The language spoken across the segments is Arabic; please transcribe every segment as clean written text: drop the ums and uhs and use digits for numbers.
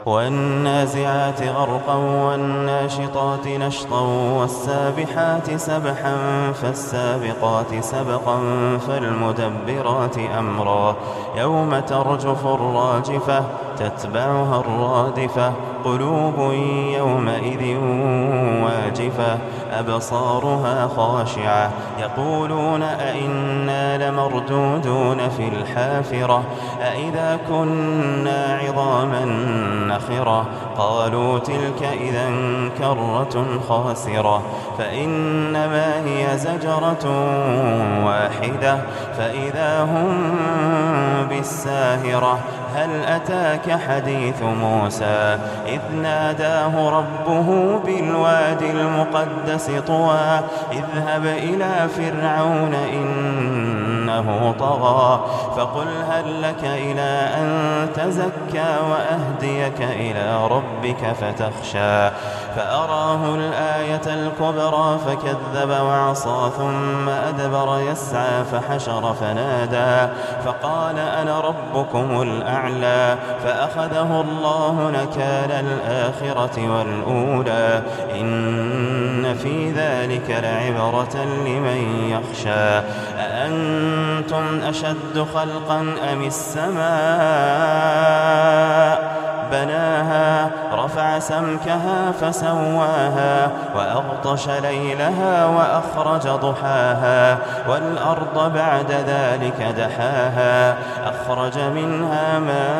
والنازعات غرقا والناشطات نشطا والسابحات سبحا فالسابقات سبقا فالمدبرات أمرا يوم ترجف الراجفة تتبعها الرادفة قلوب يومئذ واجفة أبصارها خاشعة يقولون أئنا لمردودون في الحافرة أئذا كنا عظاما نخرة قالوا تلك إذا كرة خاسرة فإنما هي زجرة واحدة فإذا هم بالساهرة هل أتاك حديث موسى إذ ناداه ربه بالوادي المقدس طوى اذهب إلى فرعون إنه طغى فقل هل لك إلى أن تزكى وأهديك إلى ربك فتخشى فأراه الآية الكبرى فكذب وعصى ثم أدبر يسعى فحشر فنادى فقال أنا ربكم الأعلى فأخذه الله نكال الآخرة والأولى إن في ذلك لعبرة لمن يخشى أأنتم أشد خلقا أم السماء بناها رفع سمكها فسواها وأغطش ليلها وأخرج ضحاها والأرض بعد ذلك دحاها أخرج منها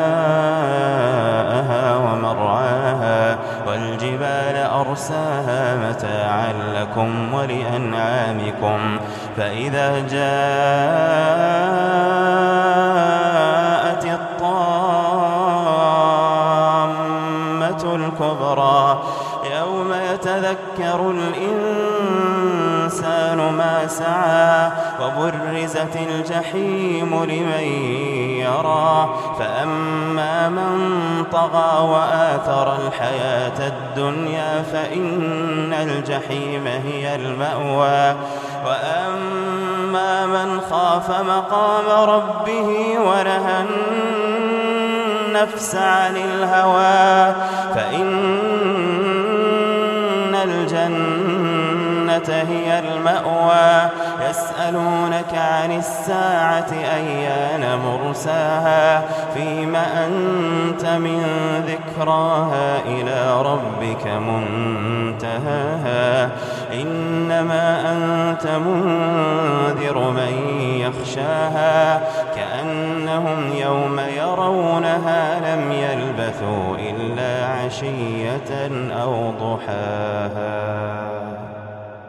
ماءها ومرعاها والجبال أرساها متاعا لكم ولأنعامكم فإذا جاءت الكبرى يوم يتذكر الإنسان ما سعى وبرزت الجحيم لمن يرى فأما من طغى وآثر الحياة الدنيا فإن الجحيم هي المأوى وأما من خاف مقام ربه ونهى النفس عن الهوى فإن الجنة هي المأوى يسألونك عن الساعة أيان مرساها فيم أنت من ذكراها إلى ربك منتهاها إنما أنت منذر من يخشاها كأنهم يوم يرونها لم يلبثوا إلا عشية أو ضحاها.